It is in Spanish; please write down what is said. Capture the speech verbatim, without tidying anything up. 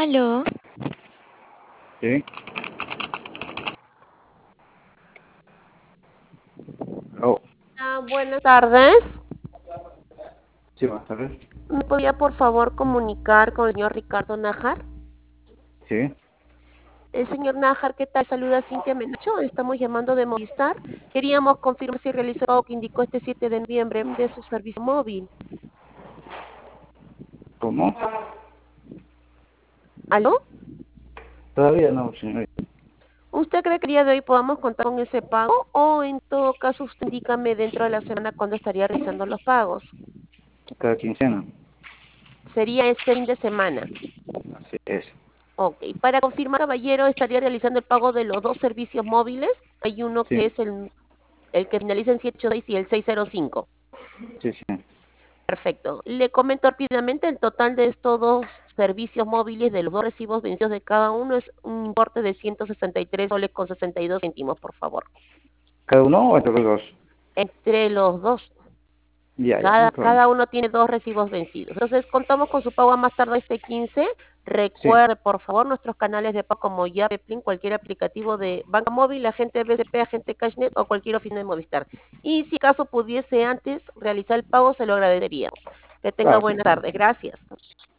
Aló, Sí. Oh, Ah, buenas tardes. sí, buenas tardes. ¿Me podría por favor comunicar con el señor Ricardo Nájar? Sí. El señor Nájar, ¿qué tal? Saluda Cintia Menacho. Estamos llamando de Movistar. Queríamos confirmar si realizó el pago que indicó este siete de noviembre de su servicio móvil. ¿Cómo? ¿Aló? Todavía no, señorita. ¿Usted cree que el día de hoy podamos contar con ese pago? O en todo caso, usted indícame dentro de la semana cuándo estaría realizando los pagos. Cada quincena. Sería este fin de semana. Así es. Ok, para confirmar, caballero, estaría realizando el pago de los dos servicios móviles. Hay uno Sí, que es el, el que finaliza en siete ocho seis y el seis cero cinco. sí, sí. Perfecto. Le comento rápidamente, el total de estos dos servicios móviles, de los dos recibos vencidos de cada uno, es un importe de ciento sesenta y tres soles con sesenta y dos céntimos, por favor. ¿Cada uno o entre los dos? Entre los dos, Ya, ya, no hay cada, problema. cada uno tiene dos recibos vencidos. Entonces, contamos con su pago a más tardar este quince. Sí. Recuerde, por favor, nuestros canales de pago como Yape, Plin, cualquier aplicativo de banca móvil, agente B C P, agente Cashnet o cualquier oficina de Movistar. Y si acaso pudiese antes realizar el pago, se lo agradeceríamos. Que tenga Claro, sí. buena tarde. Gracias.